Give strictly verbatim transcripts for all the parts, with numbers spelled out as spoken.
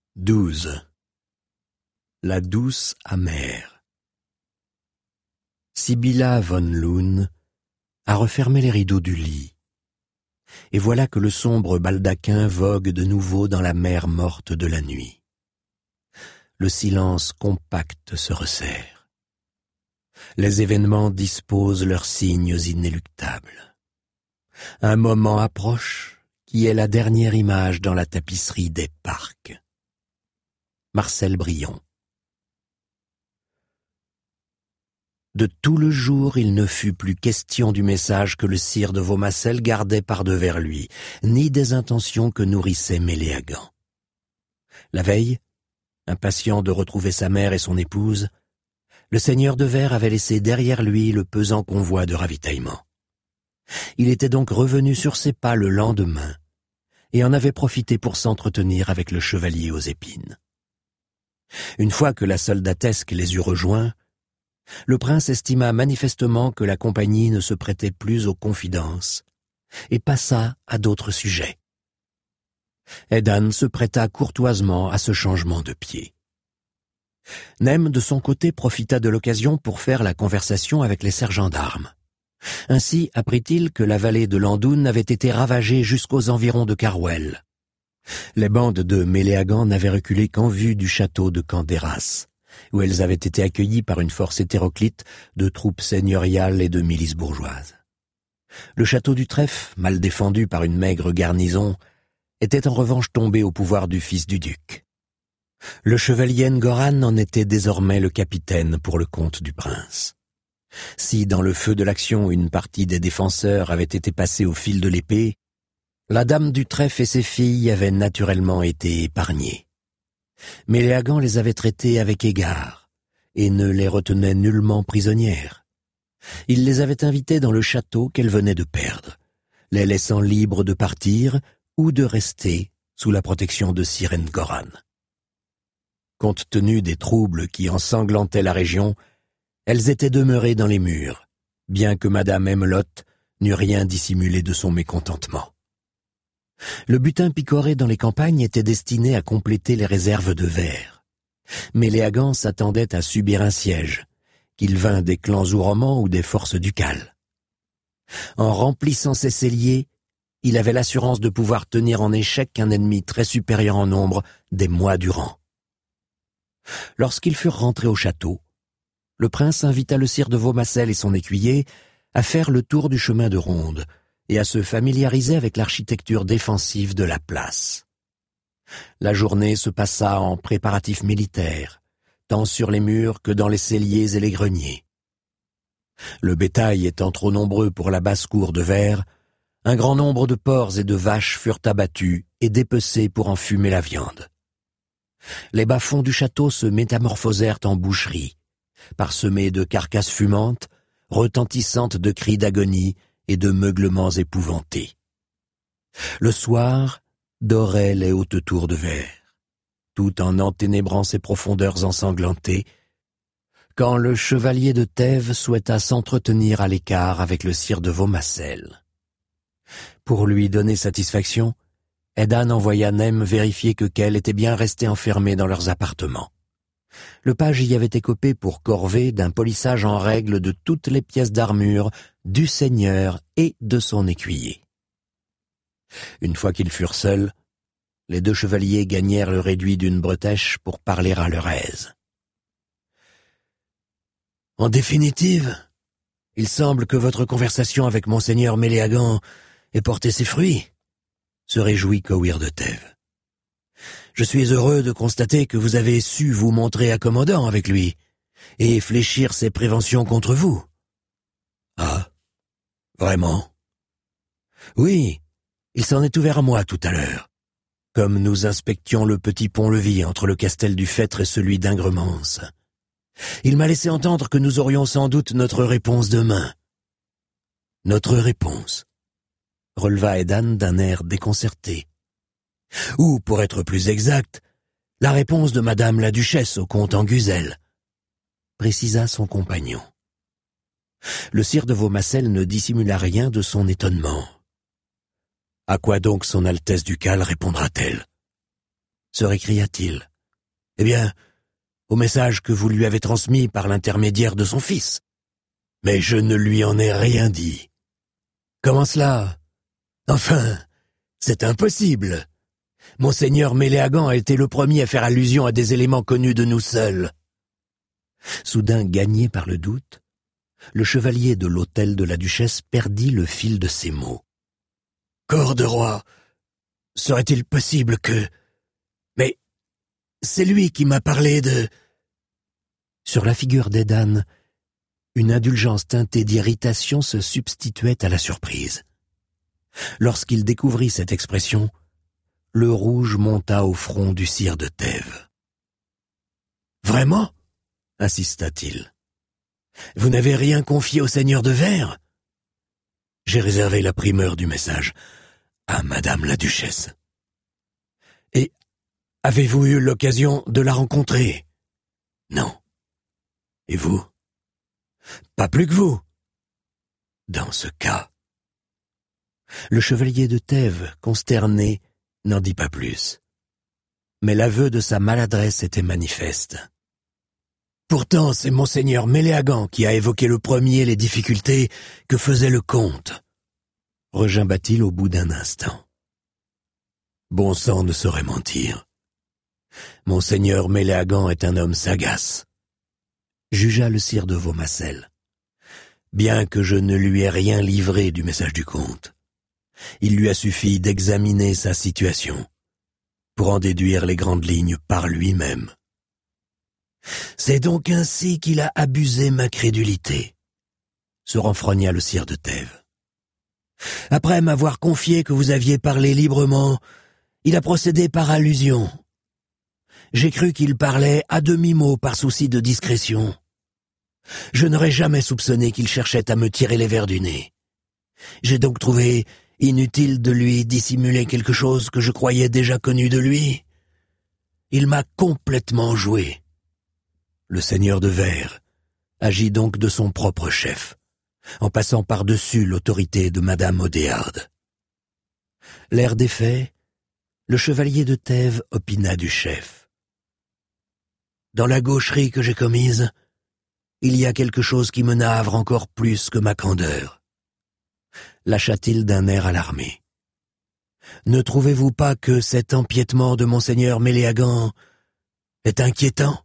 douze. La douce amère. Sibylla von Loon a refermé les rideaux du lit, et voilà que le sombre baldaquin vogue de nouveau dans la mer morte de la nuit. Le silence compact se resserre. Les événements disposent leurs signes inéluctables. Un moment approche qui est la dernière image dans la tapisserie des parcs. Marcel Brillon. De tout le jour, il ne fut plus question du message que le sire de Vaumarcel gardait par-devers lui, ni des intentions que nourrissait Méléagant. La veille, impatient de retrouver sa mère et son épouse, le seigneur de Verre avait laissé derrière lui le pesant convoi de ravitaillement. Il était donc revenu sur ses pas le lendemain, et en avait profité pour s'entretenir avec le chevalier aux épines. Une fois que la soldatesque les eut rejoints, le prince estima manifestement que la compagnie ne se prêtait plus aux confidences, et passa à d'autres sujets. Edan se prêta courtoisement à ce changement de pied. Nem, de son côté, profita de l'occasion pour faire la conversation avec les sergents d'armes. Ainsi apprit-il que la vallée de l'Andoun avait été ravagée jusqu'aux environs de Carwell. Les bandes de Méléagant n'avaient reculé qu'en vue du château de Candéras, où elles avaient été accueillies par une force hétéroclite de troupes seigneuriales et de milices bourgeoises. Le château du Trèfle, mal défendu par une maigre garnison, était en revanche tombé au pouvoir du fils du duc. Le chevalier Ngoran en était désormais le capitaine pour le compte du prince. Si dans le feu de l'action une partie des défenseurs avait été passée au fil de l'épée, la dame du Trèfle et ses filles avaient naturellement été épargnées. Méléagant les avait traitées avec égard et ne les retenait nullement prisonnières. Il les avait invitées dans le château qu'elles venaient de perdre, les laissant libres de partir ou de rester sous la protection de Sir Ngoran. Compte tenu des troubles qui ensanglantaient la région, elles étaient demeurées dans les murs, bien que madame Emelotte n'eût rien dissimulé de son mécontentement. Le butin picoré dans les campagnes était destiné à compléter les réserves de verre. Méléagant s'attendait à subir un siège, qu'il vînt des clans ouromans ou des forces ducales. En remplissant ses celliers, il avait l'assurance de pouvoir tenir en échec un ennemi très supérieur en nombre des mois durant. Lorsqu'ils furent rentrés au château, le prince invita le sire de Vaumarcel et son écuyer à faire le tour du chemin de ronde et à se familiariser avec l'architecture défensive de la place. La journée se passa en préparatifs militaires, tant sur les murs que dans les celliers et les greniers. Le bétail étant trop nombreux pour la basse-cour de verre, un grand nombre de porcs et de vaches furent abattus et dépecés pour en fumer la viande. Les bas-fonds du château se métamorphosèrent en boucherie, parsemés de carcasses fumantes, retentissantes de cris d'agonie et de meuglements épouvantés. Le soir dorait les hautes tours de verre, tout en enténébrant ses profondeurs ensanglantées, quand le chevalier de Thèves souhaita s'entretenir à l'écart avec le sire de Vaumarcel. Pour lui donner satisfaction, Edan envoya Nem vérifier que Kell était bien resté enfermé dans leurs appartements. Le page y avait écopé pour corvée d'un polissage en règle de toutes les pièces d'armure du seigneur et de son écuyer. Une fois qu'ils furent seuls, les deux chevaliers gagnèrent le réduit d'une bretèche pour parler à leur aise. « En définitive, il semble que votre conversation avec monseigneur Méléagant ait porté ses fruits, » se réjouit Cowir de Thèves. « Je suis heureux de constater que vous avez su vous montrer accommodant avec lui et fléchir ses préventions contre vous. »« Ah, vraiment ? » ?»« Oui, il s'en est ouvert à moi tout à l'heure, comme nous inspections le petit pont-levis entre le castel du Fêtre et celui d'Ingremance. Il m'a laissé entendre que nous aurions sans doute notre réponse demain. »« Notre réponse ?» releva Edan d'un air déconcerté. « Ou, pour être plus exact, la réponse de madame la duchesse au comte Anguzel, » précisa son compagnon. Le sire de Vaumarcel ne dissimula rien de son étonnement. « À quoi donc son Altesse ducale répondra-t-elle » se récria-t-il. Eh bien, au message que vous lui avez transmis par l'intermédiaire de son fils. Mais je ne lui en ai rien dit. Comment cela? Enfin, c'est impossible. Monseigneur Méléagant a été le premier à faire allusion à des éléments connus de nous seuls. Soudain gagné par le doute, le chevalier de l'hôtel de la duchesse perdit le fil de ses mots. Corps de roi, serait-il possible que... Mais c'est lui qui m'a parlé de... Sur la figure d'Edan, une indulgence teintée d'irritation se substituait à la surprise. Lorsqu'il découvrit cette expression, le rouge monta au front du sire de Thèves. « Vraiment ?» insista-t-il. « Vous n'avez rien confié au seigneur de Vert ?» J'ai réservé la primeur du message à madame la duchesse. « Et avez-vous eu l'occasion de la rencontrer ?»« Non. Et vous ? » ?»« Pas plus que vous. » Dans ce cas... Le chevalier de Thèves, consterné, n'en dit pas plus. Mais l'aveu de sa maladresse était manifeste. Pourtant, c'est monseigneur Méléagant qui a évoqué le premier les difficultés que faisait le comte, regimba-t-il au bout d'un instant. Bon sang ne saurait mentir. Monseigneur Méléagant est un homme sagace, jugea le sire de Vaumarcel. Bien que je ne lui ai rien livré du message du comte, il lui a suffi d'examiner sa situation pour en déduire les grandes lignes par lui-même. C'est donc ainsi qu'il a abusé ma crédulité, se renfrogna le sire de Thèves. Après m'avoir confié que vous aviez parlé librement, il a procédé par allusion. J'ai cru qu'il parlait à demi-mot par souci de discrétion. Je n'aurais jamais soupçonné qu'il cherchait à me tirer les vers du nez. J'ai donc trouvé inutile de lui dissimuler quelque chose que je croyais déjà connu de lui. Il m'a complètement joué. Le seigneur de Vert agit donc de son propre chef, en passant par-dessus l'autorité de madame Odéarde. L'air défait, le chevalier de Thèves opina du chef. Dans la gaucherie que j'ai commise, il y a quelque chose qui me navre encore plus que ma candeur. Lâcha-t-il d'un air alarmé. Ne trouvez-vous pas que cet empiètement de monseigneur Méléagant est inquiétant?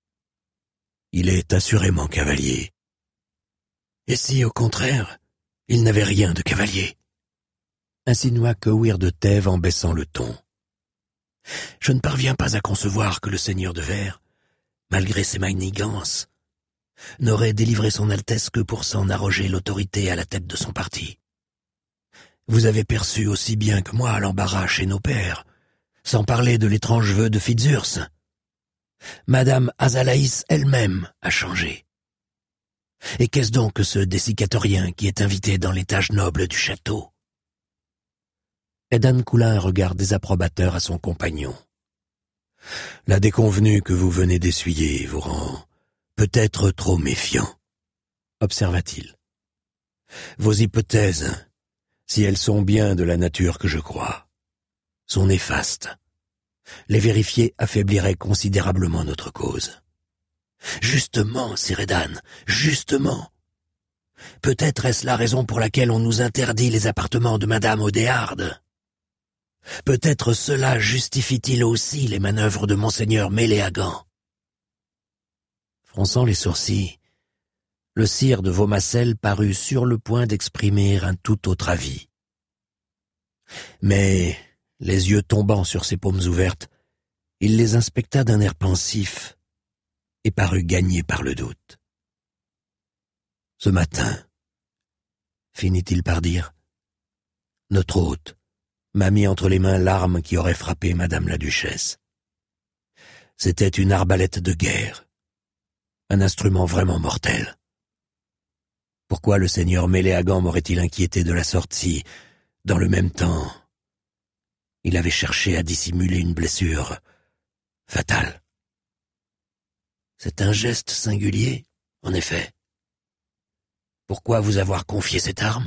Il est assurément cavalier. Et si, au contraire, il n'avait rien de cavalier? Insinua Cohir de Thèves en baissant le ton. Je ne parviens pas à concevoir que le seigneur de Vert, malgré ses manigances, n'aurait délivré son Altesse que pour s'en arroger l'autorité à la tête de son parti. Vous avez perçu aussi bien que moi l'embarras chez nos pères, sans parler de l'étrange vœu de Fitzurse. Madame Azalaïs elle-même a changé. Et qu'est-ce donc que ce dessicatorien qui est invité dans l'étage noble du château? Edan coula un regard désapprobateur à son compagnon. La déconvenue que vous venez d'essuyer vous rend peut-être trop méfiant, observa-t-il. Vos hypothèses, si elles sont bien de la nature que je crois, sont néfastes. Les vérifier affaiblirait considérablement notre cause. Justement, Sir Edan, justement. Peut-être est-ce la raison pour laquelle on nous interdit les appartements de madame Odéarde. Peut-être cela justifie-t-il aussi les manœuvres de monseigneur Méléagant. Fronçant les sourcils, le sire de Vaumarcel parut sur le point d'exprimer un tout autre avis. Mais, les yeux tombant sur ses paumes ouvertes, il les inspecta d'un air pensif et parut gagné par le doute. Ce matin, finit-il par dire, notre hôte m'a mis entre les mains l'arme qui aurait frappé madame la duchesse. C'était une arbalète de guerre, un instrument vraiment mortel. Pourquoi le seigneur Méléagant m'aurait-il inquiété de la sorte si, dans le même temps, il avait cherché à dissimuler une blessure fatale? C'est un geste singulier, en effet. Pourquoi vous avoir confié cette arme?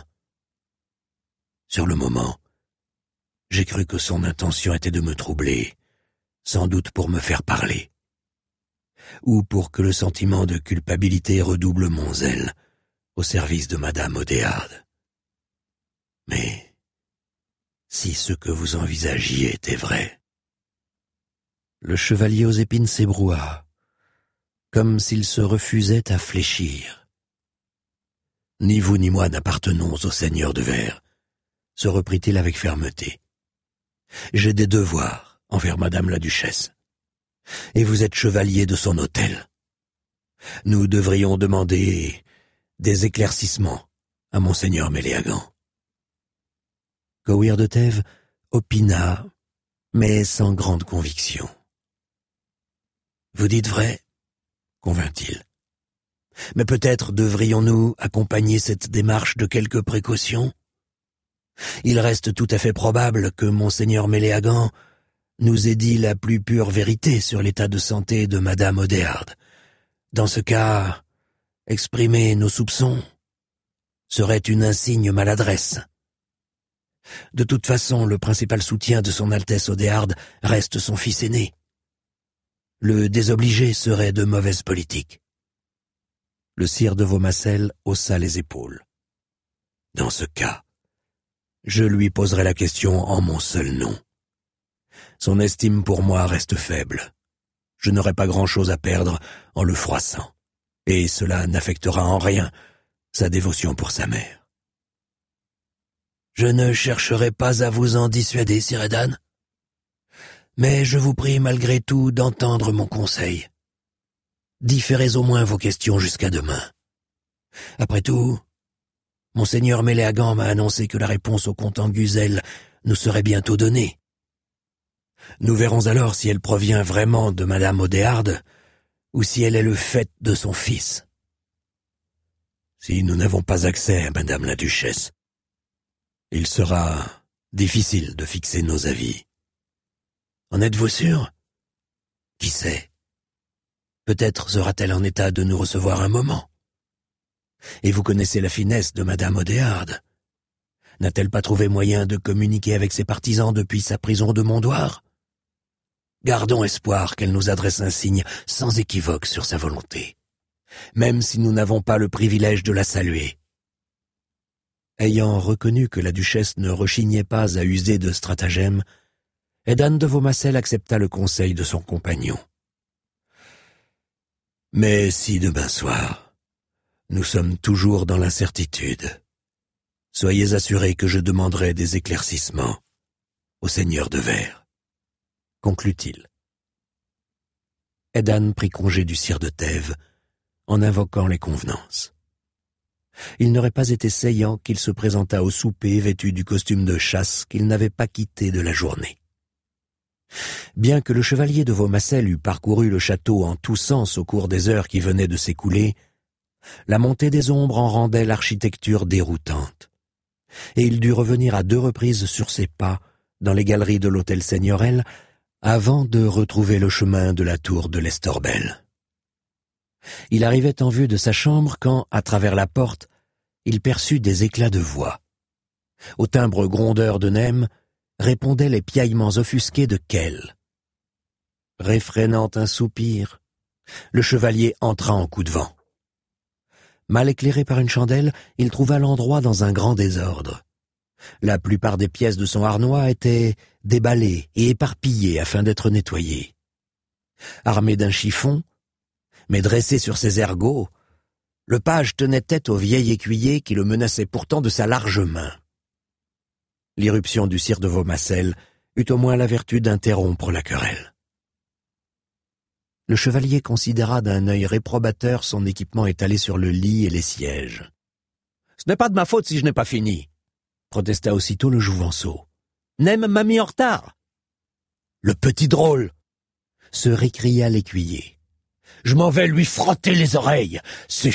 Sur le moment, j'ai cru que son intention était de me troubler, sans doute pour me faire parler, ou pour que le sentiment de culpabilité redouble mon zèle au service de Madame Odéard. Mais si ce que vous envisagiez était vrai... Le chevalier aux épines s'ébroua, comme s'il se refusait à fléchir. « Ni vous ni moi n'appartenons au seigneur de Verre, » se reprit-il avec fermeté. « J'ai des devoirs envers Madame la Duchesse, et vous êtes chevalier de son hôtel. Nous devrions demander des éclaircissements à Monseigneur Méléagant. » Cohir de Thèves opina, mais sans grande conviction. « Vous dites vrai, » convint-il. « Mais peut-être devrions-nous accompagner cette démarche de quelques précautions ? Il reste tout à fait probable que Monseigneur Méléagant nous ait dit la plus pure vérité sur l'état de santé de Madame Odéard. Dans ce cas, exprimer nos soupçons serait une insigne maladresse. De toute façon, le principal soutien de son Altesse Odéard reste son fils aîné. Le désobliger serait de mauvaise politique. » Le sire de Vaumarcel haussa les épaules. « Dans ce cas, je lui poserai la question en mon seul nom. Son estime pour moi reste faible. Je n'aurai pas grand-chose à perdre en le froissant, et cela n'affectera en rien sa dévotion pour sa mère. » « Je ne chercherai pas à vous en dissuader, sire Edan, mais je vous prie malgré tout d'entendre mon conseil. Différez au moins vos questions jusqu'à demain. Après tout, Monseigneur Méléagant m'a annoncé que la réponse au comte Anguzel nous serait bientôt donnée. Nous verrons alors si elle provient vraiment de Madame Odéard ou si elle est le fait de son fils. Si nous n'avons pas accès à Madame la Duchesse, il sera difficile de fixer nos avis. En êtes-vous sûr? Qui sait? Peut-être sera-t-elle en état de nous recevoir un moment. Et vous connaissez la finesse de Madame Odéard. N'a-t-elle pas trouvé moyen de communiquer avec ses partisans depuis sa prison de Mondoir? Gardons espoir qu'elle nous adresse un signe sans équivoque sur sa volonté, même si nous n'avons pas le privilège de la saluer. Ayant reconnu que la duchesse ne rechignait pas à user de stratagèmes, Edan de Vaumarcel accepta le conseil de son compagnon. « Mais si demain soir, nous sommes toujours dans l'incertitude, soyez assurés que je demanderai des éclaircissements au seigneur de Verre, » conclut-il. Edan prit congé du sire de Thèves en invoquant les convenances. Il n'aurait pas été saillant qu'il se présentât au souper vêtu du costume de chasse qu'il n'avait pas quitté de la journée. Bien que le chevalier de Vaumarcel eût parcouru le château en tous sens au cours des heures qui venaient de s'écouler, la montée des ombres en rendait l'architecture déroutante, et il dut revenir à deux reprises sur ses pas dans les galeries de l'hôtel seigneurial avant de retrouver le chemin de la tour de l'Estorbel. Il arrivait en vue de sa chambre quand, à travers la porte, il perçut des éclats de voix. Au timbre grondeur de Nem répondaient les piaillements offusqués de Kell. Réfrénant un soupir, le chevalier entra en coup de vent. Mal éclairé par une chandelle, il trouva l'endroit dans un grand désordre. La plupart des pièces de son harnois étaient déballées et éparpillées afin d'être nettoyées. Armé d'un chiffon, mais dressé sur ses ergots, le page tenait tête au vieil écuyer qui le menaçait pourtant de sa large main. L'irruption du sire de Vaumarcel eut au moins la vertu d'interrompre la querelle. Le chevalier considéra d'un œil réprobateur son équipement étalé sur le lit et les sièges. « Ce n'est pas de ma faute si je n'ai pas fini !» protesta aussitôt le jouvenceau. « Nem m'a mis en retard !»« Le petit drôle !» se récria l'écuyer. « Je m'en vais lui frotter les oreilles, suffit !»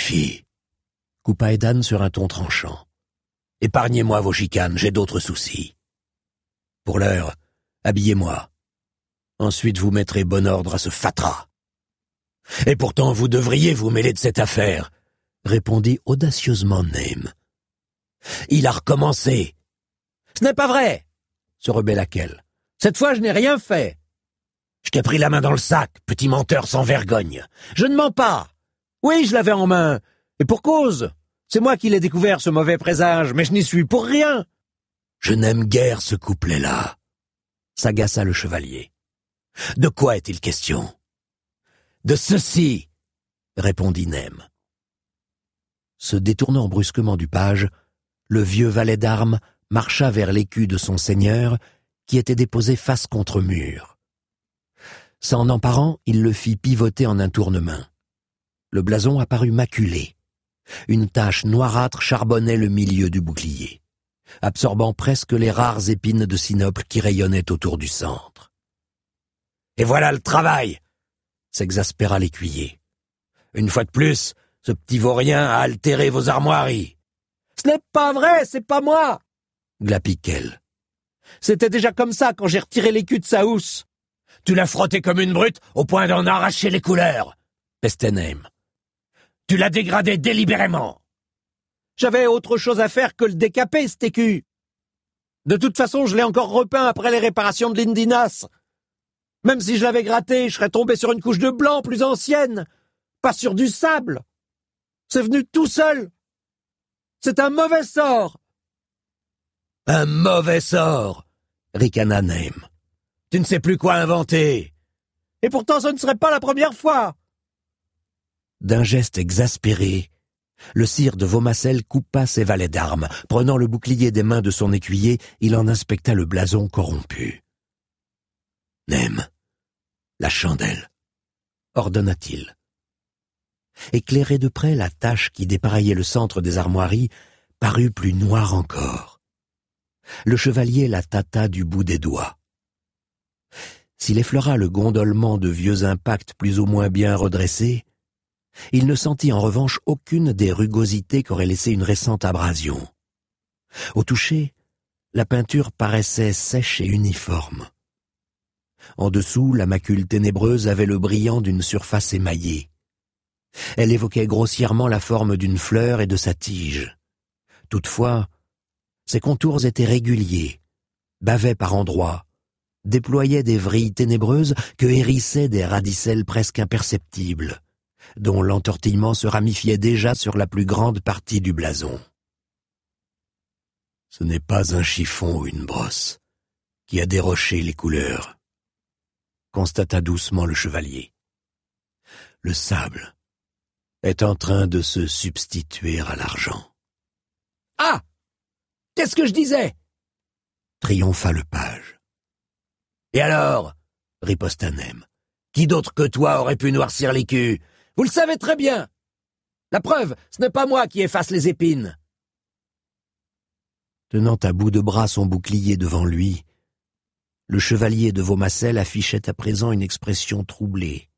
coupa Edan sur un ton tranchant. « Épargnez-moi vos chicanes, j'ai d'autres soucis. Pour l'heure, habillez-moi. Ensuite vous mettrez bon ordre à ce fatras. » « Et pourtant vous devriez vous mêler de cette affaire, » répondit audacieusement Nem. « Il a recommencé. »« Ce n'est pas vrai !» se rebella Kell. « Cette fois je n'ai rien fait. » Je t'ai pris la main dans le sac, petit menteur sans vergogne. Je ne mens pas. Oui, je l'avais en main. Et pour cause. C'est moi qui l'ai découvert, ce mauvais présage, mais je n'y suis pour rien. Je n'aime guère ce couplet-là, s'agaça le chevalier. De quoi est-il question? De ceci, répondit Nem. Se détournant brusquement du page, le vieux valet d'armes marcha vers l'écu de son seigneur, qui était déposé face contre mur. S'en emparant, il le fit pivoter en un tournement. Le blason apparut maculé. Une tache noirâtre charbonnait le milieu du bouclier, absorbant presque les rares épines de sinople qui rayonnaient autour du centre. « Et voilà le travail !» s'exaspéra l'écuyer. « Une fois de plus, ce petit vaurien a altéré vos armoiries. »« Ce n'est pas vrai, c'est pas moi !» glapit Kell. « C'était déjà comme ça quand j'ai retiré l'écu de sa housse. »« Tu l'as frotté comme une brute au point d'en arracher les couleurs !» pestait Nem. « Tu l'as dégradé délibérément. »« J'avais autre chose à faire que le décaper, cet écu. De toute façon, je l'ai encore repeint après les réparations de l'Indinas. Même si je l'avais gratté, je serais tombé sur une couche de blanc plus ancienne, pas sur du sable. C'est venu tout seul. C'est un mauvais sort. »« Un mauvais sort !» ricana Nem. « Tu ne sais plus quoi inventer. Et pourtant, ce ne serait pas la première fois. » D'un geste exaspéré, le sire de Vaumacelles coupa ses valets d'armes. Prenant le bouclier des mains de son écuyer, il en inspecta le blason corrompu. « Nem, la chandelle, ordonna-t-il. Éclairée de près, la tache qui dépareillait le centre des armoiries parut plus noire encore. Le chevalier la tâta du bout des doigts. S'il effleura le gondolement de vieux impacts plus ou moins bien redressés, il ne sentit en revanche aucune des rugosités qu'aurait laissé une récente abrasion. Au toucher, la peinture paraissait sèche et uniforme. En dessous, la macule ténébreuse avait le brillant d'une surface émaillée. Elle évoquait grossièrement la forme d'une fleur et de sa tige. Toutefois, ses contours étaient réguliers, bavaient par endroits, déployaient des vrilles ténébreuses que hérissaient des radicelles presque imperceptibles, dont l'entortillement se ramifiait déjà sur la plus grande partie du blason. Ce n'est pas un chiffon ou une brosse qui a déroché les couleurs, constata doucement le chevalier. Le sable est en train de se substituer à l'argent. « Ah! Qu'est-ce que je disais ?» triompha le page. « Et alors ?» riposta Nem. « Qui d'autre que toi aurait pu noircir l'écu? Vous le savez très bien. La preuve, ce n'est pas moi qui efface les épines. » Tenant à bout de bras son bouclier devant lui, le chevalier de Vaumacelles affichait à présent une expression troublée.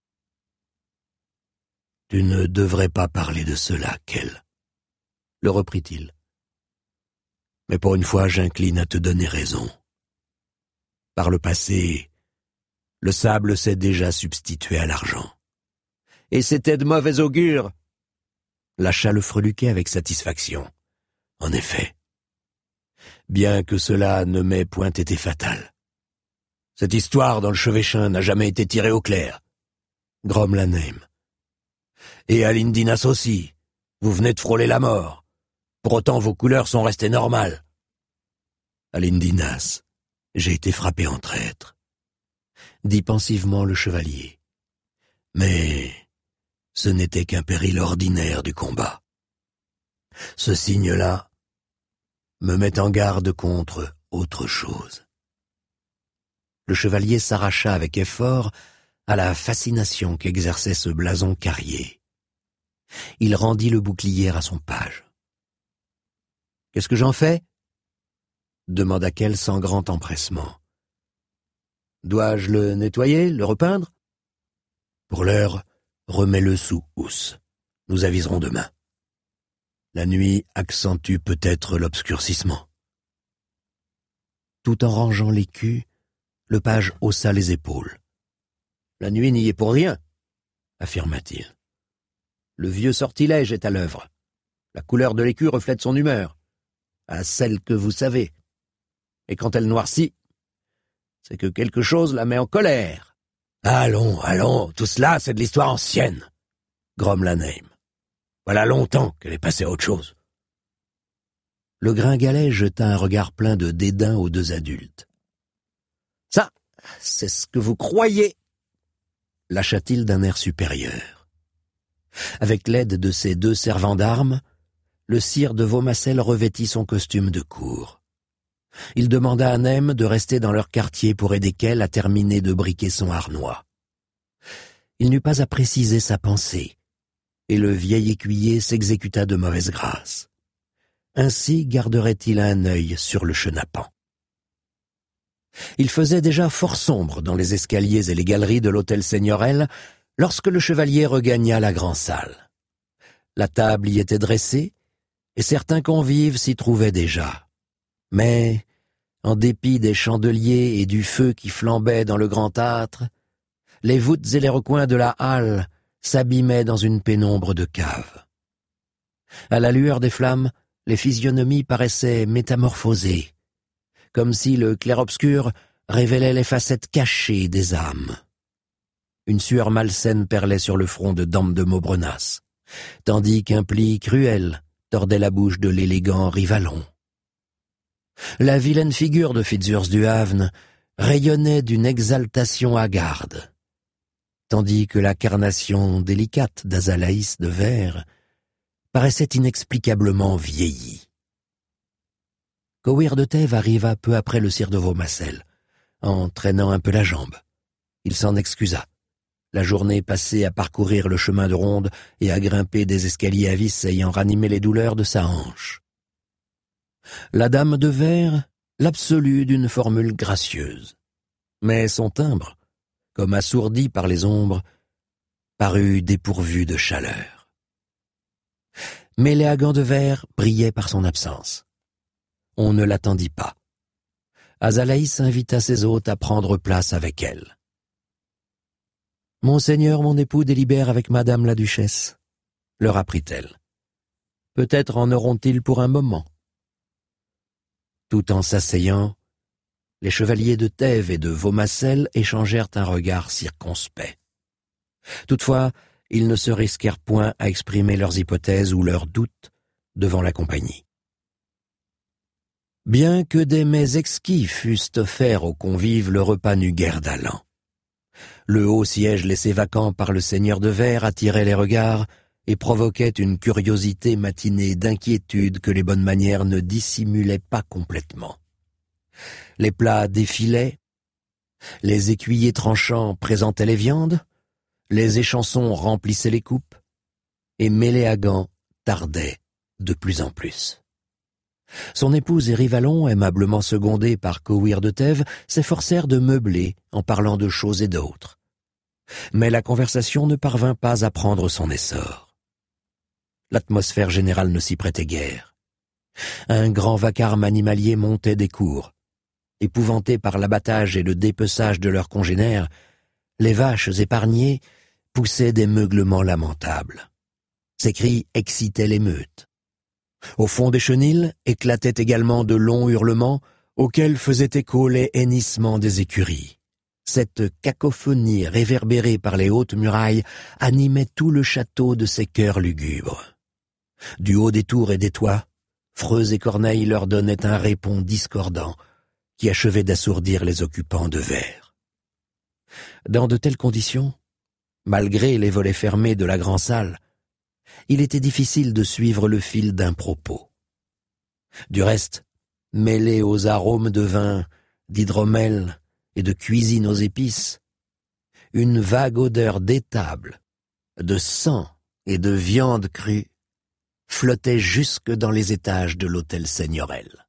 « Tu ne devrais pas parler de cela, Kell, » le reprit-il. « Mais pour une fois, j'incline à te donner raison. Par le passé, le sable s'est déjà substitué à l'argent. Et c'était de mauvais augure. » lâcha le freluquet avec satisfaction. « En effet, bien que cela ne m'ait point été fatal. Cette histoire dans le chevêchin n'a jamais été tirée au clair. » grommela Nem. « Et à l'Indinas aussi, vous venez de frôler la mort. Pour autant vos couleurs sont restées normales. » À l'Indinas, j'ai été frappé en traître, dit pensivement le chevalier. Mais ce n'était qu'un péril ordinaire du combat. Ce signe-là me met en garde contre autre chose. Le chevalier s'arracha avec effort à la fascination qu'exerçait ce blason carrié. Il rendit le bouclier à son page. « Qu'est-ce que j'en fais ?» demanda Kell sans grand empressement. « Dois-je le nettoyer, le repeindre ?»« Pour l'heure, remets-le sous housse. Nous aviserons demain. La nuit accentue peut-être l'obscurcissement. » Tout en rangeant l'écu, le page haussa les épaules. « La nuit n'y est pour rien, » affirma-t-il. « Le vieux sortilège est à l'œuvre. La couleur de l'écu reflète son humeur, à celle que vous savez. Et quand elle noircit, c'est que quelque chose la met en colère. Allons, allons, tout cela, c'est de l'histoire ancienne, grommela Naïm. Voilà longtemps qu'elle est passée à autre chose. Le gringalet jeta un regard plein de dédain aux deux adultes. Ça, c'est ce que vous croyez, lâcha-t-il d'un air supérieur. Avec l'aide de ses deux servants d'armes, le sire de Vaumassel revêtit son costume de cour. Il demanda à Nem de rester dans leur quartier pour aider Kell à terminer de briquer son harnois. Il n'eut pas à préciser sa pensée, et le vieil écuyer s'exécuta de mauvaise grâce. Ainsi garderait-il un œil sur le chenapan. Il faisait déjà fort sombre dans les escaliers et les galeries de l'hôtel seigneurel lorsque le chevalier regagna la grande salle. La table y était dressée, et certains convives s'y trouvaient déjà. Mais, en dépit des chandeliers et du feu qui flambait dans le grand âtre, les voûtes et les recoins de la halle s'abîmaient dans une pénombre de cave. À la lueur des flammes, les physionomies paraissaient métamorphosées, comme si le clair-obscur révélait les facettes cachées des âmes. Une sueur malsaine perlait sur le front de Dame de Maubrenas, tandis qu'un pli cruel tordait la bouche de l'élégant Rivalon. La vilaine figure de Fitzurse du Havre rayonnait d'une exaltation hagarde, tandis que la carnation délicate d'Azalaïs de Verre paraissait inexplicablement vieillie. Cohir de Thèves arriva peu après le sire de Vaumassel, en traînant un peu la jambe. Il s'en excusa. La journée passée à parcourir le chemin de ronde et à grimper des escaliers à vis ayant ranimé les douleurs de sa hanche. La dame de verre l'absolut d'une formule gracieuse. Mais son timbre, comme assourdi par les ombres, parut dépourvu de chaleur. Méléagant de Verre brillait par son absence. On ne l'attendit pas. Azalaïs invita ses hôtes à prendre place avec elle. « Monseigneur, mon époux, délibère avec madame la duchesse, » leur apprit-elle. « Peut-être en auront-ils pour un moment. » Tout en s'asseyant, les chevaliers de Thèves et de Vaumassel échangèrent un regard circonspect. Toutefois, ils ne se risquèrent point à exprimer leurs hypothèses ou leurs doutes devant la compagnie. Bien que des mets exquis fussent offerts aux convives, le repas n'eut guère d'allant. Le haut siège laissé vacant par le seigneur de Verre attirait les regards et provoquait une curiosité matinée d'inquiétude que les bonnes manières ne dissimulaient pas complètement. Les plats défilaient, les écuyers tranchants présentaient les viandes, les échansons remplissaient les coupes, et Méléagant tardait de plus en plus. Son épouse et Rivalon, aimablement secondés par Cohir de Thèves, s'efforcèrent de meubler en parlant de choses et d'autres. Mais la conversation ne parvint pas à prendre son essor. L'atmosphère générale ne s'y prêtait guère. Un grand vacarme animalier montait des cours. Épouvantés par l'abattage et le dépeçage de leurs congénères, les vaches épargnées poussaient des meuglements lamentables. Ces cris excitaient l'émeute. Au fond des chenils éclataient également de longs hurlements auxquels faisaient écho les hennissements des écuries. Cette cacophonie réverbérée par les hautes murailles animait tout le château de ses chœurs lugubres. Du haut des tours et des toits, Freuse et Corneille leur donnaient un répond discordant qui achevait d'assourdir les occupants de verre. Dans de telles conditions, malgré les volets fermés de la grande salle, il était difficile de suivre le fil d'un propos. Du reste, mêlé aux arômes de vin, d'hydromel et de cuisine aux épices, une vague odeur d'étable, de sang et de viande crue flottait jusque dans les étages de l'hôtel seigneurel.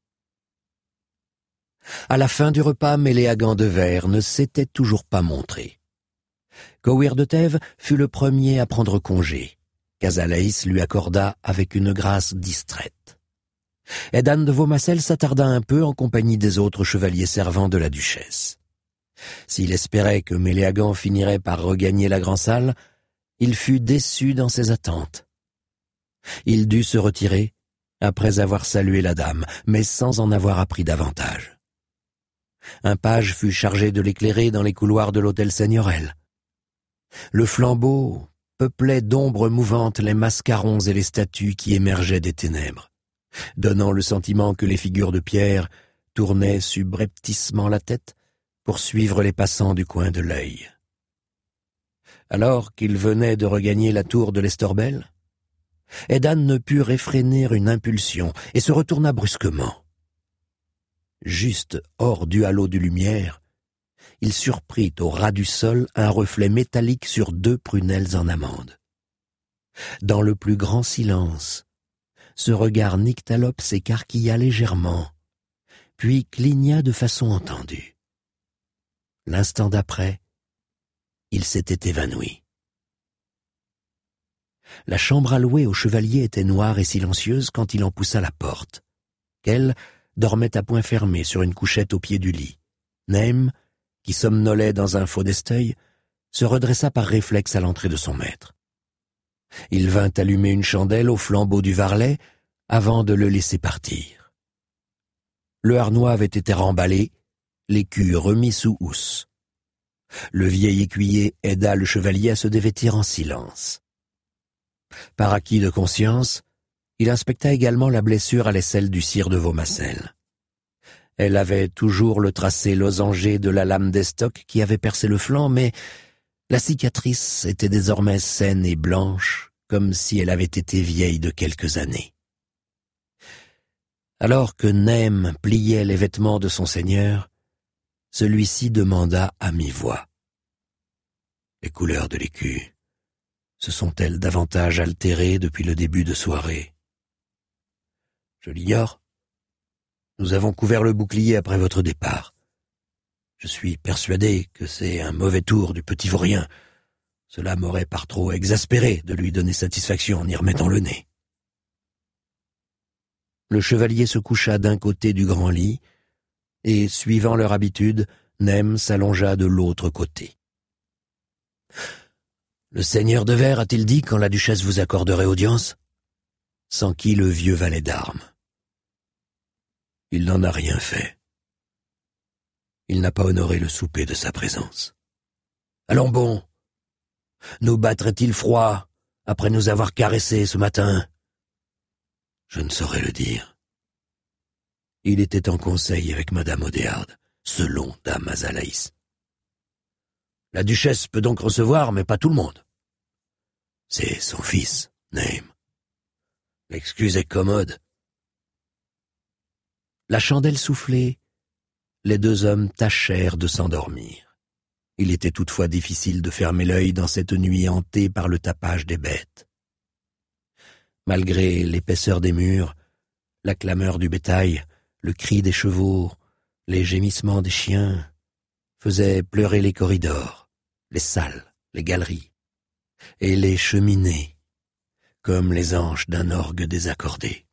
À la fin du repas, Méléagant de Verre ne s'était toujours pas montré. Cohir de Thèves fut le premier à prendre congé, qu'Azalaïs lui accorda avec une grâce distraite. Et Anne de Vaumassel s'attarda un peu en compagnie des autres chevaliers servants de la duchesse. S'il espérait que Méléagant finirait par regagner la grande salle, il fut déçu dans ses attentes. Il dut se retirer après avoir salué la dame, mais sans en avoir appris davantage. Un page fut chargé de l'éclairer dans les couloirs de l'hôtel seigneurel, Le flambeau peuplait d'ombres mouvantes les mascarons et les statues qui émergeaient des ténèbres, donnant le sentiment que les figures de pierre tournaient subrepticement la tête pour suivre les passants du coin de l'œil. Alors qu'il venait de regagner la tour de l'Estorbel, Edan ne put réfréner une impulsion et se retourna brusquement. Juste hors du halo de lumière, il surprit au ras du sol un reflet métallique sur deux prunelles en amande. Dans le plus grand silence, ce regard nyctalope s'écarquilla légèrement, puis cligna de façon entendue. L'instant d'après, il s'était évanoui. La chambre allouée au chevalier était noire et silencieuse quand il en poussa la porte. Qu'elle dormait à poing fermé sur une couchette au pied du lit. Naim, qui somnolait dans un fauteuil, se redressa par réflexe à l'entrée de son maître. Il vint allumer une chandelle au flambeau du varlet avant de le laisser partir. Le harnois avait été remballé, l'écu remis sous housse. Le vieil écuyer aida le chevalier à se dévêtir en silence. Par acquis de conscience, il inspecta également la blessure à l'aisselle du sire de Vaumassel. Elle avait toujours le tracé losangé de la lame d'estoc qui avait percé le flanc, mais la cicatrice était désormais saine et blanche, comme si elle avait été vieille de quelques années. Alors que Naim pliait les vêtements de son seigneur, celui-ci demanda à mi-voix. « Les couleurs de l'écu se sont-elles davantage altérées depuis le début de soirée ?»« Je l'ignore. Nous avons couvert le bouclier après votre départ. Je suis persuadé que c'est un mauvais tour du petit vaurien. Cela m'aurait par trop exaspéré de lui donner satisfaction en y remettant le nez. » Le chevalier se coucha d'un côté du grand lit, et, suivant leur habitude, Naim s'allongea de l'autre côté. « Le seigneur de Verre a-t-il dit quand la duchesse vous accorderait audience ?» s'enquit le vieux valet d'armes. « Il n'en a rien fait. Il n'a pas honoré le souper de sa présence. Allons bon, nous battrait-il froid après nous avoir caressés ce matin ? Je ne saurais le dire. Il était en conseil avec madame Odéarde, selon dame Azalaïs. La duchesse peut donc recevoir, mais pas tout le monde. C'est son fils, Naim. L'excuse est commode. » La chandelle soufflée, les deux hommes tâchèrent de s'endormir. Il était toutefois difficile de fermer l'œil dans cette nuit hantée par le tapage des bêtes. Malgré l'épaisseur des murs, la clameur du bétail, le cri des chevaux, les gémissements des chiens faisaient pleurer les corridors, les salles, les galeries et les cheminées, comme les anches d'un orgue désaccordé.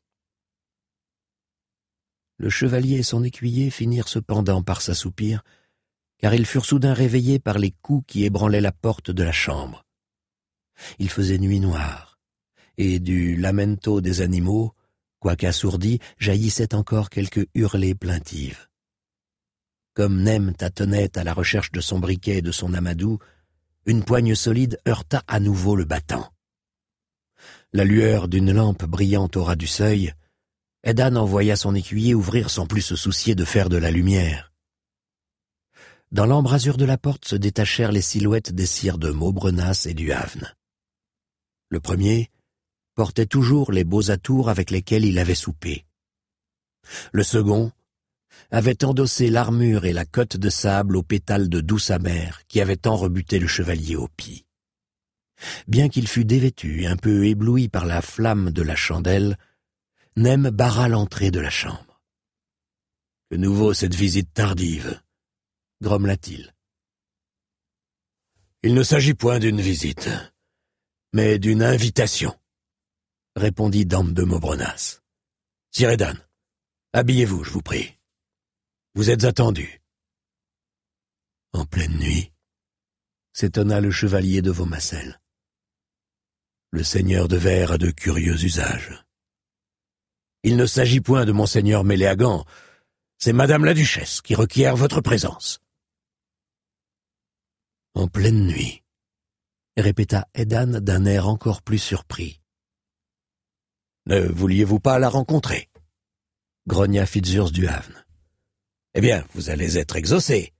Le chevalier et son écuyer finirent cependant par s'assoupir, car ils furent soudain réveillés par les coups qui ébranlaient la porte de la chambre. Il faisait nuit noire, et du lamento des animaux, quoique assourdi, jaillissaient encore quelques hurlées plaintives. Comme Naim tâtonnait à la recherche de son briquet et de son amadou, une poigne solide heurta à nouveau le battant. La lueur d'une lampe brillante au ras du seuil, Edan envoya son écuyer ouvrir sans plus se soucier de faire de la lumière. Dans l'embrasure de la porte se détachèrent les silhouettes des sires de Maubrenas et du Havne. Le premier portait toujours les beaux atours avec lesquels il avait soupé. Le second avait endossé l'armure et la cotte de sable aux pétales de douce amère qui avaient tant rebuté le chevalier au pied. Bien qu'il fût dévêtu, un peu ébloui par la flamme de la chandelle, Naim barra l'entrée de la chambre. « Que nouveau cette visite tardive ?» grommela-t-il. « Il ne s'agit point d'une visite, mais d'une invitation, » répondit Dame de Maubrenas. « Sire Edan, habillez-vous, je vous prie. Vous êtes attendu. » En pleine nuit, s'étonna le chevalier de Vaumassel. Le seigneur de Verre a de curieux usages. Il ne s'agit point de monseigneur Méléagant, c'est madame la duchesse qui requiert votre présence. En pleine nuit, répéta Edan d'un air encore plus surpris. Ne vouliez-vous pas la rencontrer? Grogna Fitzurse du Havre. Eh bien, vous allez être exaucé.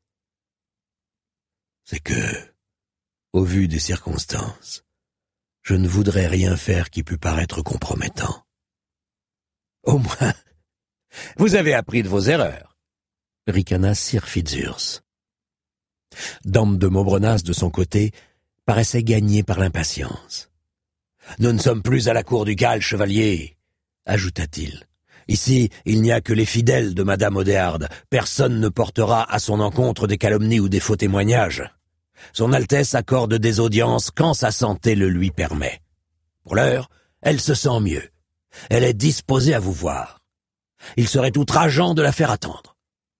C'est que, au vu des circonstances, je ne voudrais rien faire qui pût paraître compromettant. Au moins, vous avez appris de vos erreurs, ricana Sir Fitzurse. Dame de Maubrenas, de son côté, paraissait gagné par l'impatience. « Nous ne sommes plus à la cour du Galles, chevalier, » ajouta-t-il. « Ici, il n'y a que les fidèles de Madame Odéarde. Personne ne portera à son encontre des calomnies ou des faux témoignages. Son Altesse accorde des audiences quand sa santé le lui permet. Pour l'heure, elle se sent mieux. Elle est disposée à vous voir. Il serait outrageant de la faire attendre. »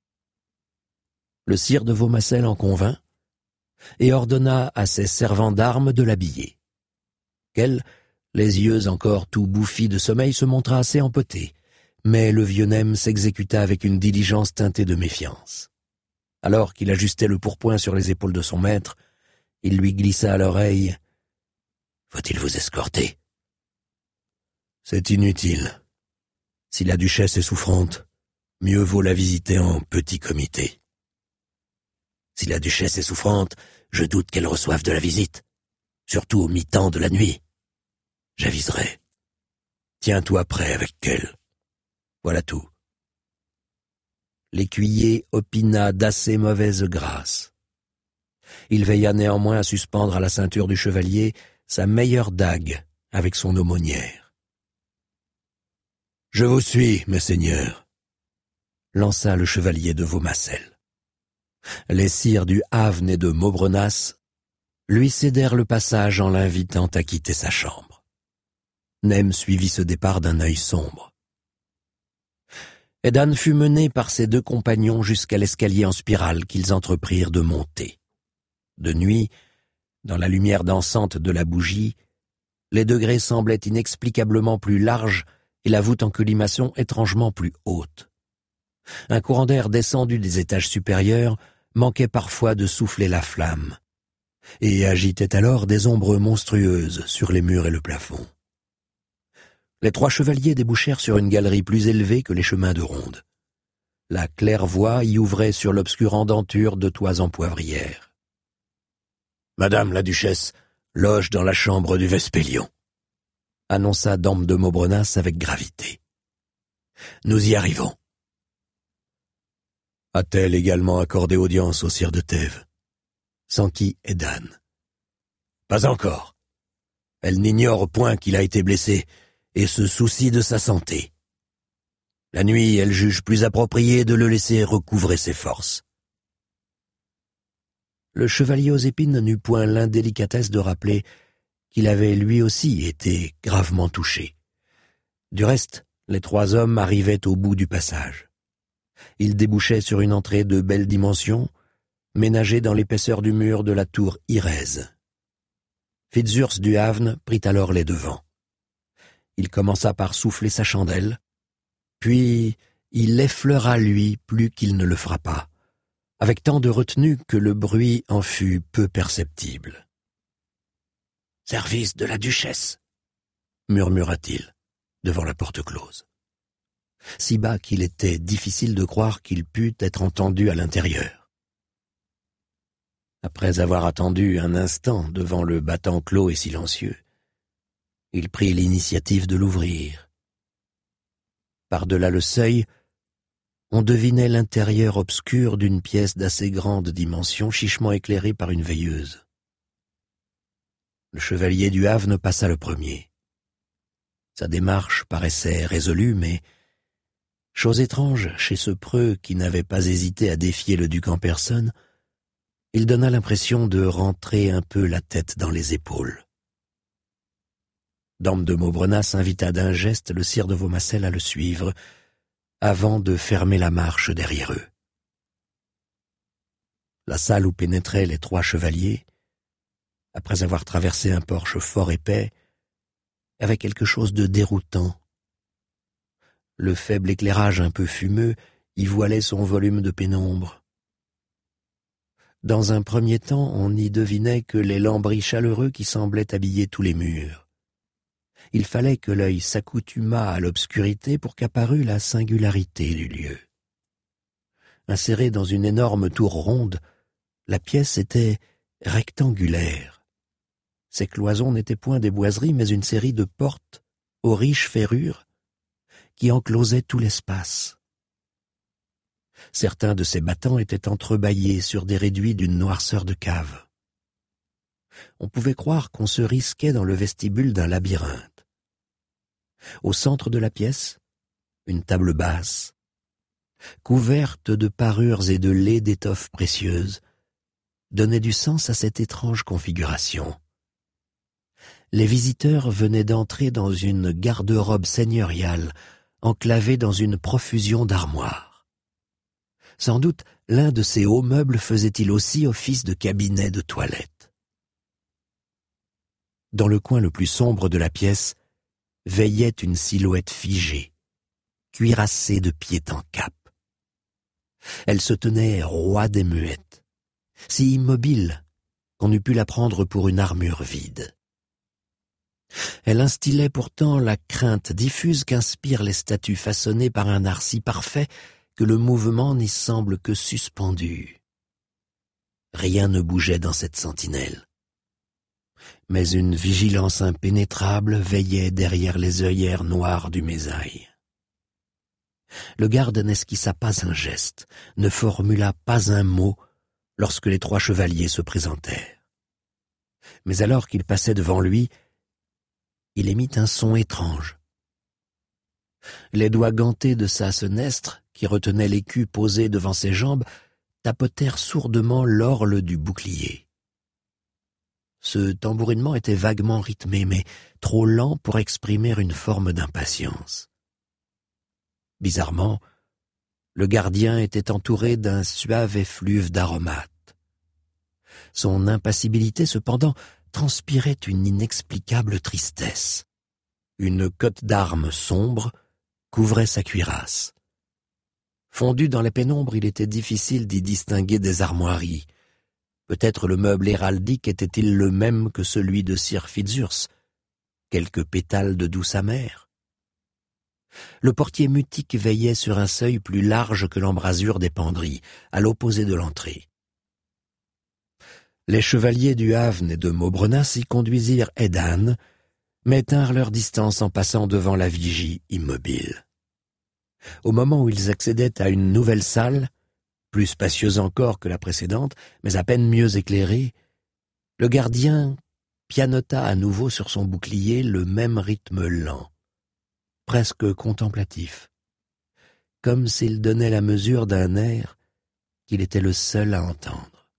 Le sire de Vaumassel en convint et ordonna à ses servants d'armes de l'habiller. Qu'elle, les yeux encore tout bouffis de sommeil, se montra assez empotée, mais le vieux Nem s'exécuta avec une diligence teintée de méfiance. Alors qu'il ajustait le pourpoint sur les épaules de son maître, il lui glissa à l'oreille « Faut-il vous escorter ?»« C'est inutile. Si la duchesse est souffrante, mieux vaut la visiter en petit comité. » Si la duchesse est souffrante, je doute qu'elle reçoive de la visite, surtout au mi-temps de la nuit. J'aviserai. Tiens-toi prêt avec elle. Voilà tout. L'écuyer opina d'assez mauvaise grâce. Il veilla néanmoins à suspendre à la ceinture du chevalier sa meilleure dague avec son aumônière. « Je vous suis, messeigneurs, » lança le chevalier de Vaumassel. Les sires du Havre et de Maubrenas lui cédèrent le passage en l'invitant à quitter sa chambre. Nem suivit ce départ d'un œil sombre. Edan fut mené par ses deux compagnons jusqu'à l'escalier en spirale qu'ils entreprirent de monter. De nuit, dans la lumière dansante de la bougie, les degrés semblaient inexplicablement plus larges et la voûte en colimaçon étrangement plus haute. Un courant d'air descendu des étages supérieurs manquait parfois de souffler la flamme, et agitait alors des ombres monstrueuses sur les murs et le plafond. Les trois chevaliers débouchèrent sur une galerie plus élevée que les chemins de ronde. La claire-voie y ouvrait sur l'obscure endenture de toits en poivrière. « Madame la duchesse loge dans la chambre du Vespélion », annonça Dame de Maubrenas avec gravité. « Nous y arrivons. » A-t-elle également accordé audience au sire de Thèves? S'enquit Edan. Pas encore. Elle n'ignore point qu'il a été blessé et se soucie de sa santé. La nuit, elle juge plus approprié de le laisser recouvrer ses forces. Le chevalier aux épines n'eut point l'indélicatesse de rappeler qu'il avait lui aussi été gravement touché. Du reste, les trois hommes arrivaient au bout du passage. Ils débouchaient sur une entrée de belle dimension, ménagée dans l'épaisseur du mur de la tour Irèse. Fitzurse du Havre prit alors les devants. Il commença par souffler sa chandelle, puis il l'effleura lui plus qu'il ne le frappa, avec tant de retenue que le bruit en fut peu perceptible. « Service de la duchesse » murmura-t-il, devant la porte close. Si bas qu'il était difficile de croire qu'il pût être entendu à l'intérieur. Après avoir attendu un instant devant le battant clos et silencieux, il prit l'initiative de l'ouvrir. Par-delà le seuil, on devinait l'intérieur obscur d'une pièce d'assez grande dimension, chichement éclairée par une veilleuse. Le chevalier du Havre passa le premier. Sa démarche paraissait résolue, mais, chose étrange chez ce preux qui n'avait pas hésité à défier le duc en personne, il donna l'impression de rentrer un peu la tête dans les épaules. Dame de Maubrenas invita d'un geste le sire de Vaumassel à le suivre, avant de fermer la marche derrière eux. La salle où pénétraient les trois chevaliers, après avoir traversé un porche fort épais, avait quelque chose de déroutant. Le faible éclairage un peu fumeux y voilait son volume de pénombre. Dans un premier temps, on n'y devinait que les lambris chaleureux qui semblaient habiller tous les murs. Il fallait que l'œil s'accoutumât à l'obscurité pour qu'apparût la singularité du lieu. Insérée dans une énorme tour ronde, la pièce était rectangulaire. Ses cloisons n'étaient point des boiseries, mais une série de portes aux riches ferrures qui enclosaient tout l'espace. Certains de ces battants étaient entrebâillés sur des réduits d'une noirceur de cave. On pouvait croire qu'on se risquait dans le vestibule d'un labyrinthe. Au centre de la pièce, une table basse, couverte de parures et de lais d'étoffes précieuses, donnait du sens à cette étrange configuration. Les visiteurs venaient d'entrer dans une garde-robe seigneuriale, enclavée dans une profusion d'armoires. Sans doute, l'un de ces hauts meubles faisait-il aussi office de cabinet de toilette. Dans le coin le plus sombre de la pièce, veillait une silhouette figée, cuirassée de pied en cap. Elle se tenait roide et muette, si immobile qu'on eût pu la prendre pour une armure vide. Elle instillait pourtant la crainte diffuse qu'inspirent les statues façonnées par un art si parfait que le mouvement n'y semble que suspendu. Rien ne bougeait dans cette sentinelle. Mais une vigilance impénétrable veillait derrière les œillères noires du mésail. Le garde n'esquissa pas un geste, ne formula pas un mot lorsque les trois chevaliers se présentèrent. Mais alors qu'il passait devant lui, il émit un son étrange. Les doigts gantés de sa senestre, qui retenait l'écu posé devant ses jambes, tapotèrent sourdement l'orle du bouclier. Ce tambourinement était vaguement rythmé, mais trop lent pour exprimer une forme d'impatience. Bizarrement, le gardien était entouré d'un suave effluve d'aromates. Son impassibilité, cependant, transpirait une inexplicable tristesse. Une cotte d'armes sombre couvrait sa cuirasse. Fondu dans les pénombres, il était difficile d'y distinguer des armoiries. Peut-être le meuble héraldique était-il le même que celui de Sir Fitzurse, quelques pétales de douce amère. Le portier mutique veillait sur un seuil plus large que l'embrasure des penderies, à l'opposé de l'entrée. Les chevaliers du Havre et de Maubrenas y conduisirent Edan, mais tinrent leur distance en passant devant la vigie immobile. Au moment où ils accédaient à une nouvelle salle, plus spacieuse encore que la précédente, mais à peine mieux éclairée, le gardien pianota à nouveau sur son bouclier le même rythme lent, presque contemplatif, comme s'il donnait la mesure d'un air qu'il était le seul à entendre.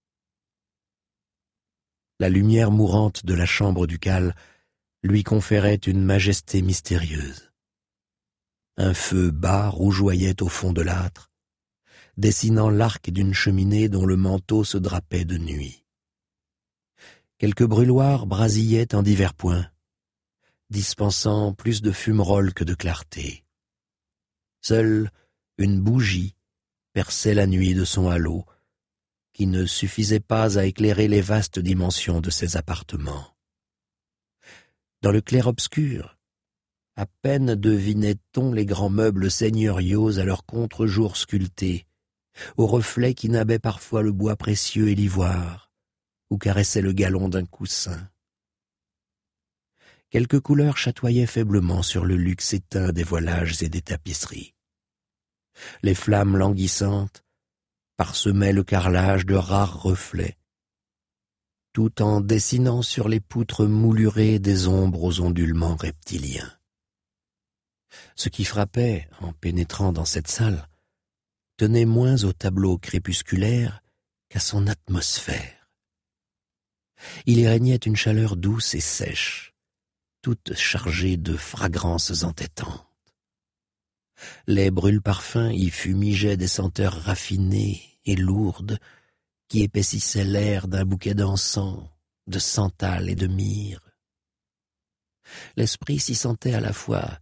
La lumière mourante de la chambre ducale lui conférait une majesté mystérieuse. Un feu bas rougeoyait au fond de l'âtre, dessinant l'arc d'une cheminée dont le manteau se drapait de nuit. Quelques brûloirs brasillaient en divers points, dispensant plus de fumerolles que de clarté. Seule une bougie perçait la nuit de son halo, qui ne suffisait pas à éclairer les vastes dimensions de ses appartements. Dans le clair-obscur, à peine devinait-on les grands meubles seigneuriaux à leurs contre-jours sculptés, aux reflets qui nabaient parfois le bois précieux et l'ivoire, ou caressaient le galon d'un coussin. Quelques couleurs chatoyaient faiblement sur le luxe éteint des voilages et des tapisseries. Les flammes languissantes parsemaient le carrelage de rares reflets, tout en dessinant sur les poutres moulurées des ombres aux ondulements reptiliens. Ce qui frappait, en pénétrant dans cette salle, tenait moins au tableau crépusculaire qu'à son atmosphère. Il y régnait une chaleur douce et sèche, toute chargée de fragrances entêtantes. Les brûle-parfums y fumigeaient des senteurs raffinées et lourdes qui épaississaient l'air d'un bouquet d'encens, de santal et de myrrhe. L'esprit s'y sentait à la fois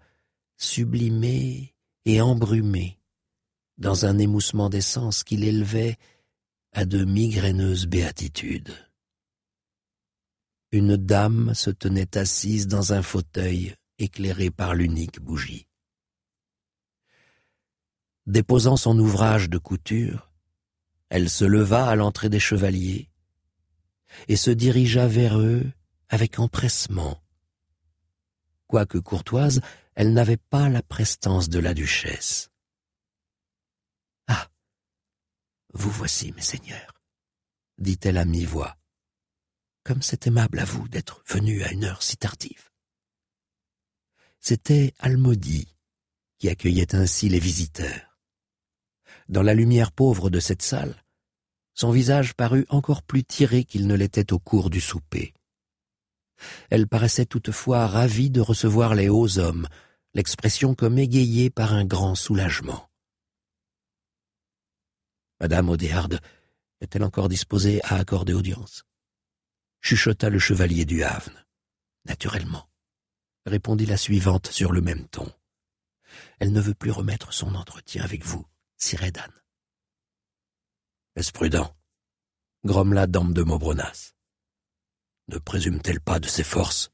sublimé et embrumé, dans un émoussement d'essence qui l'élevait à de migraineuses béatitudes. Une dame se tenait assise dans un fauteuil éclairé par l'unique bougie. Déposant son ouvrage de couture, elle se leva à l'entrée des chevaliers et se dirigea vers eux avec empressement. Quoique courtoise, elle n'avait pas la prestance de la duchesse. « Ah, vous voici, mes seigneurs, » dit-elle à mi-voix. « Comme c'est aimable à vous d'être venus à une heure si tardive. » C'était Almody qui accueillait ainsi les visiteurs. Dans la lumière pauvre de cette salle, son visage parut encore plus tiré qu'il ne l'était au cours du souper. Elle paraissait toutefois ravie de recevoir les hauts hommes, l'expression comme égayée par un grand soulagement. Madame Odéarde est-elle encore disposée à accorder audience? Chuchota le chevalier du Havre. Naturellement, répondit la suivante sur le même ton. Elle ne veut plus remettre son entretien avec vous, sire Edan. Est-ce prudent? Grommela dame de Maubrenas. Ne présume-t-elle pas de ses forces?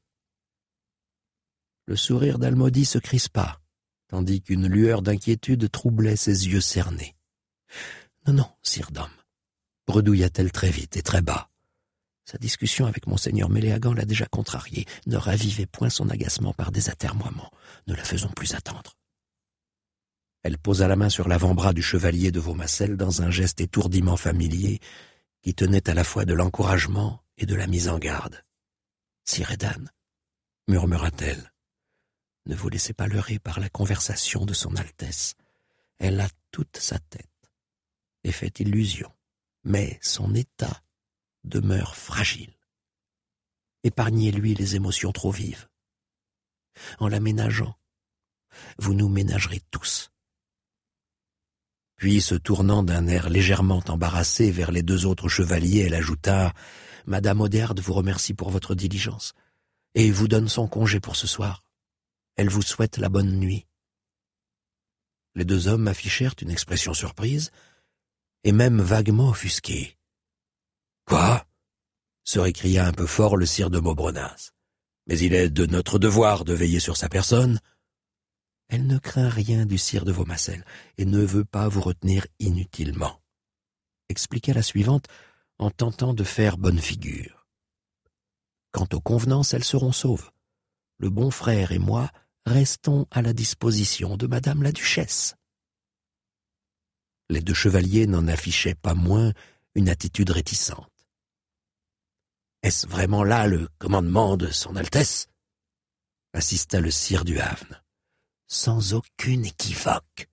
Le sourire d'Almody se crispa, tandis qu'une lueur d'inquiétude troublait ses yeux cernés. Non, non, sire dame, bredouilla-t-elle très vite et très bas. Sa discussion avec monseigneur Méléagant l'a déjà contrariée. Ne ravivez point son agacement par des atermoiements. Ne la faisons plus attendre. Elle posa la main sur l'avant-bras du chevalier de Vaumarcel dans un geste étourdiment familier qui tenait à la fois de l'encouragement et de la mise en garde. « Sire Edan, murmura-t-elle, ne vous laissez pas leurrer par la conversation de son Altesse. Elle a toute sa tête et fait illusion, mais son état demeure fragile. Épargnez-lui les émotions trop vives. En la ménageant, vous nous ménagerez tous. » Puis, se tournant d'un air légèrement embarrassé vers les deux autres chevaliers, elle ajouta « Madame Odéarde vous remercie pour votre diligence et vous donne son congé pour ce soir. Elle vous souhaite la bonne nuit. » Les deux hommes affichèrent une expression surprise et même vaguement offusquée. « Quoi ?» se récria un peu fort le sire de Maubrenas. « Mais il est de notre devoir de veiller sur sa personne. » Elle ne craint rien du sire de Vaumarcel et ne veut pas vous retenir inutilement, expliqua la suivante en tentant de faire bonne figure. Quant aux convenances, elles seront sauves. Le bon frère et moi restons à la disposition de madame la duchesse. Les deux chevaliers n'en affichaient pas moins une attitude réticente. Est-ce vraiment là le commandement de son Altesse? Insista le sire du Havre. Sans aucune équivoque.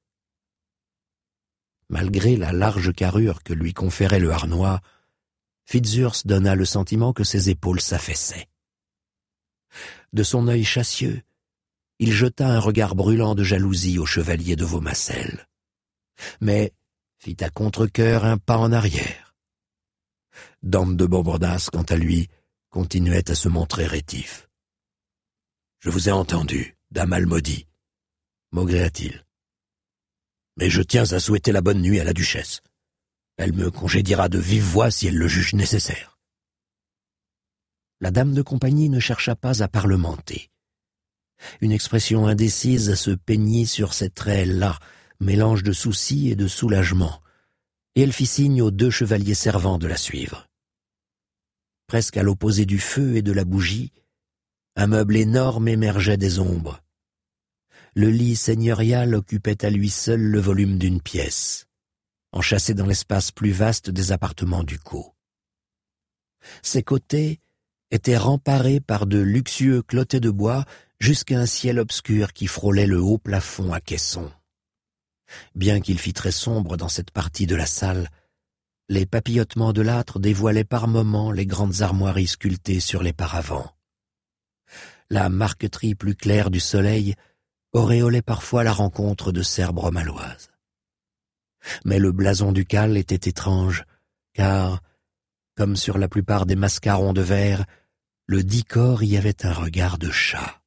Malgré la large carrure que lui conférait le harnois, Fitzurse donna le sentiment que ses épaules s'affaissaient. De son œil chassieux, il jeta un regard brûlant de jalousie au chevalier de Vaumarcel, mais fit à contre-cœur un pas en arrière. Dame de Maubrenas, quant à lui, continuait à se montrer rétif. « Je vous ai entendu, dame Almody, » maugréa-t-il. « Mais je tiens à souhaiter la bonne nuit à la duchesse. Elle me congédiera de vive voix si elle le juge nécessaire. » La dame de compagnie ne chercha pas à parlementer. Une expression indécise se peignit sur ses traits là, mélange de souci et de soulagement, et elle fit signe aux deux chevaliers servants de la suivre. Presque à l'opposé du feu et de la bougie, un meuble énorme émergeait des ombres. Le lit seigneurial occupait à lui seul le volume d'une pièce, enchâssé dans l'espace plus vaste des appartements ducaux. Ses côtés étaient remparés par de luxueux clôtets de bois jusqu'à un ciel obscur qui frôlait le haut plafond à caissons. Bien qu'il fît très sombre dans cette partie de la salle, les papillotements de l'âtre dévoilaient par moments les grandes armoiries sculptées sur les paravents. La marqueterie plus claire du soleil auréolait parfois la rencontre de cerbres maloises. Mais le blason ducal était étrange, car, comme sur la plupart des mascarons de verre, le dit corps y avait un regard de chat.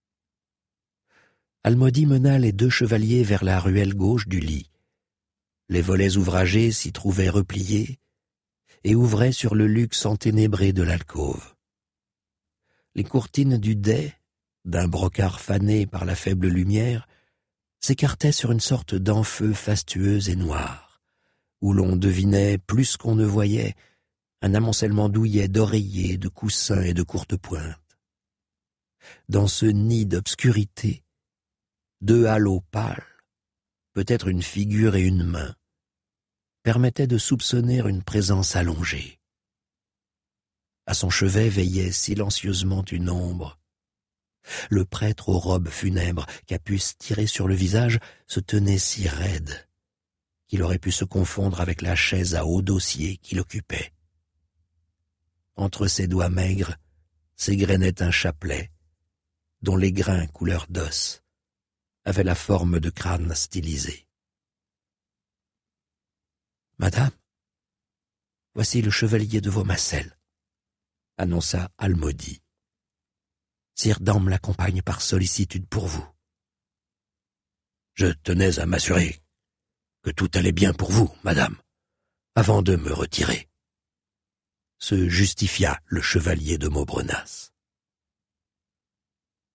Almody mena les deux chevaliers vers la ruelle gauche du lit. Les volets ouvragés s'y trouvaient repliés, et ouvrait sur le luxe enténébré de l'alcôve. Les courtines du dais, d'un brocart fané par la faible lumière, s'écartaient sur une sorte d'enfeu fastueuse et noire, où l'on devinait, plus qu'on ne voyait, un amoncellement douillet d'oreillers, de coussins et de courtes pointes. Dans ce nid d'obscurité, deux halos pâles, peut-être une figure et une main, permettaient de soupçonner une présence allongée. À son chevet veillait silencieusement une ombre. Le prêtre aux robes funèbres, capuce tirée sur le visage, se tenait si raide qu'il aurait pu se confondre avec la chaise à haut dossier qu'il occupait. Entre ses doigts maigres s'égrenait un chapelet, dont les grains couleur d'os avaient la forme de crâne stylisé. « Madame, voici le chevalier de Vaumassel, » annonça Almody. « Sire Dame l'accompagne par sollicitude pour vous. »« Je tenais à m'assurer que tout allait bien pour vous, madame, avant de me retirer. » se justifia le chevalier de Maubrenas.